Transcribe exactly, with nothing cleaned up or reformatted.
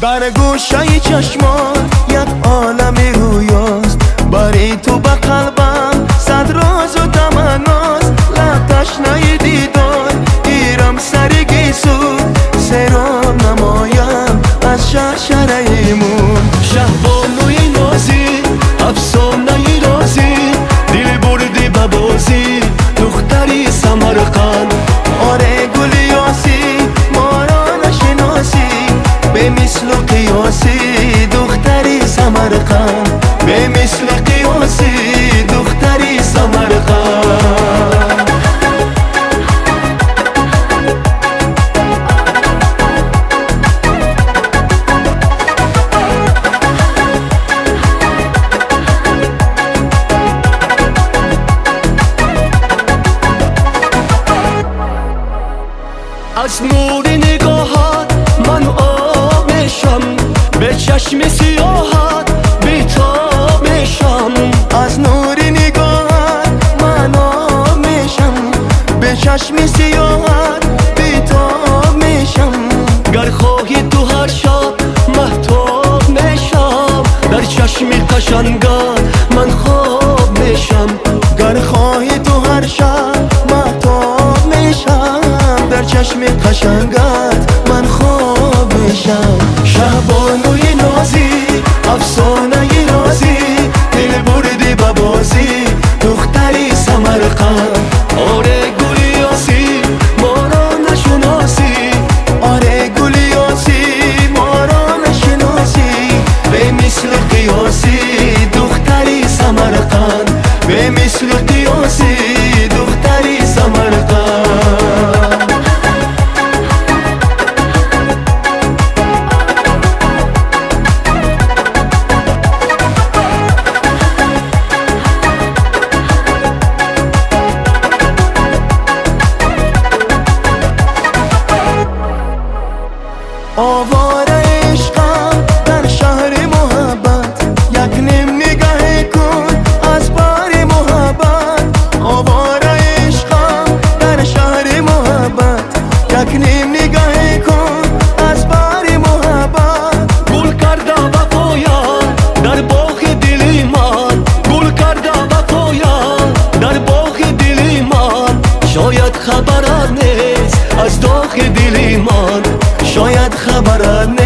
در گوشه چشمان یک عالمی رویاست، بری تو به قلبم صد راز و تمناست. لب تشنه دیدار گیرم سری گیسو، سیران نمایم از شرشره ایمون. شهبانوی نازی افسانه رازی، دل بردی به بازی دختری سمرقند. آره گل یاسی ما را نشناسی، به مثل و قیاسی دختری سمرقند، به مثل قیاسی دختری سمرقند. از نور نگاهت من آب میشم، به چشم سیاهت بیتاب میشم. از نور نگاهت من آب میشم، به چشم سیاهت بیتاب میشم. گر خواهی تو هر شب مهتاب میشم، در چشم قشنگت من خواب میشم. گر خواهی تو هر شب مهتاب میشم، در چشم قشنگت من خواب میشم. شهبانوی نازی افسانه رازی، دل بردی به بازی دختری سمرقند. آره گل یاسی ما را نشناسی، آره گل یاسی ما را نشناسی، به مثل قیاسی دختری سمرقند، به مثل قیاسی دختری سمرقند. آواره عشقم در شهر محبت، یک نیم نگاه کن از بار محبت. آواره عشقم در شهر محبت، یک نیم نگاه کن از بار محبت. گل کرده وفایم در باغ دل من، گل کرده وفایم در باغ دل من. شاید خبرت نیست از داغ دل من، شاید خبرت